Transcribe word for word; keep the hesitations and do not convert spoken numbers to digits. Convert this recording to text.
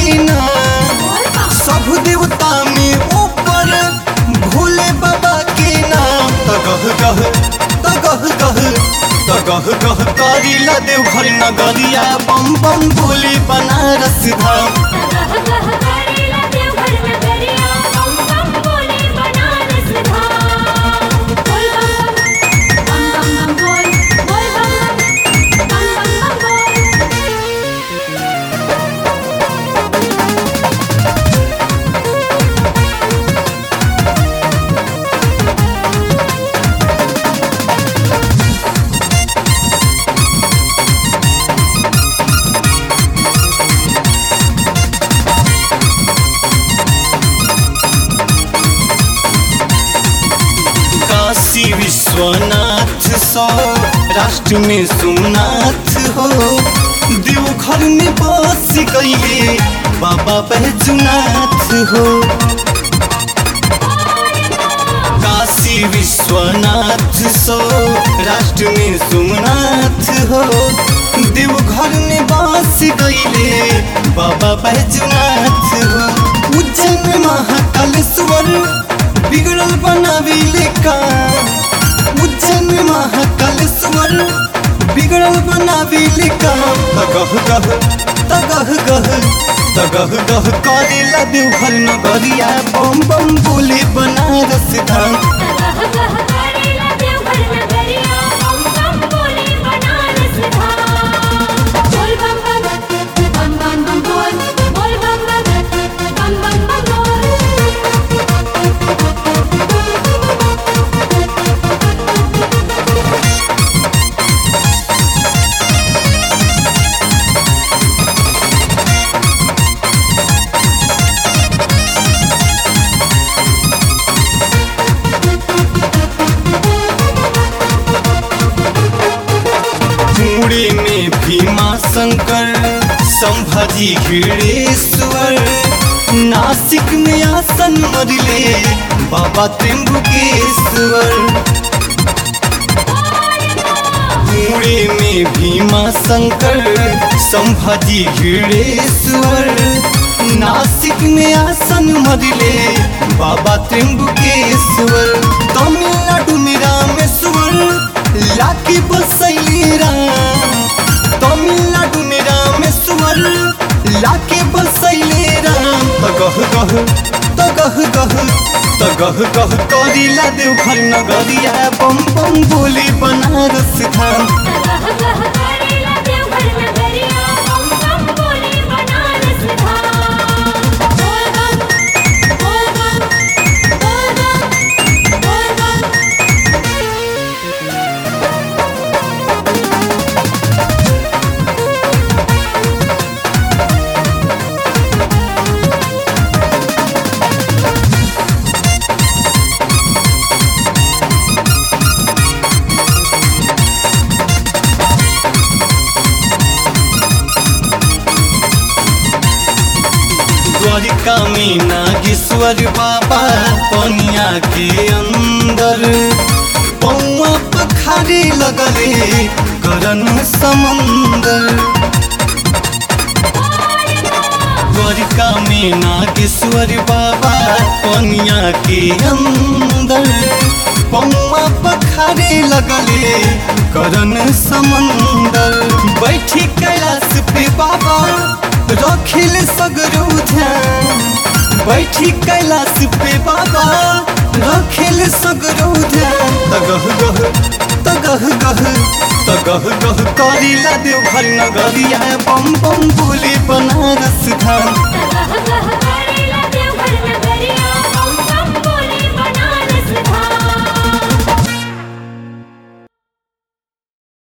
की नाम सब देवता में ऊपर भोले बाबा के नाम तगह गह तगह गह तगह गह करीला देवघर नगरिया बम बम भोले बनारस धाम काशी विश्वनाथ सौ राष्ट्र में सोमनाथ हो देवघर में बस गईले बाबा बैजनाथ हो काशी विश्वनाथ सौ राष्ट्र में सोमनाथ हो देवघर में बस गईले बाबा बैजनाथ हो उज्जैन महाकालेश्वर बिगड़ल बनाविले का उज्जैन महाकालेश्वर बिगड़ल बनाविले का तगह गह तगह गह तगह गह करेला देवघर नगरिया बम बम बोले बनारस धाम पुणे में भीमा शंकर संभाजी घिरेश्वर नासिक में आसन मरले बाबा त्र्यंबकेश्वर पुणे में भीमा शंकर संभाजी घिरेश्वर नासिक में आसन मरले बाबा त्र्यंबकेश्वर तमिलनाडु में रामेश्वर लाके बसैले राम तमिलनाडु में रामेश्वर लाके बसैले राम तगह गह तगह गह तगह गह करीला देवघर नगरिया बम बम बोले बनारस धाम द्वारिका में नागेश्वर बाबा पनिया के अंदर पौआ पखारे लगले करन समंदर द्वारिका में नागेश्वर बाबा पनिया के अंदर पौआ पखारे लगले करन समंदर बैठी कैलाश पे बाबा रखिल सगरो ध्यान बैठी कैलाश पे बाबा रखिल सगरो ध्यान तगह गह तगह गह तगह गह करीला देवघर नगरिया बम बम बोले बनारस धाम